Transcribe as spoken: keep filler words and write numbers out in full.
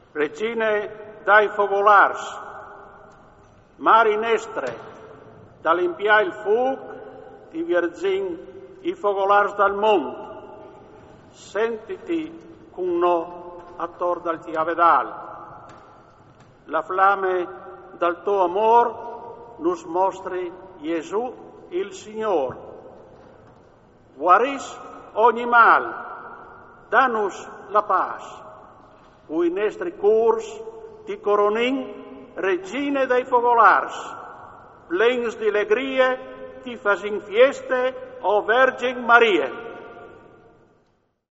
Regine dai focolars, Mari Nestre, da limpiare il fuoco, di virzin i focolars dal mondo, sentiti con noi attorno al Tiavedal. La flamme del tuo amor nos mostri Gesù il Signore. Guaris ogni mal, danus la pace. Ui nostri curs ti coronin, regine dei focolars, plens di allegria ti facin fieste, o Vergine Maria.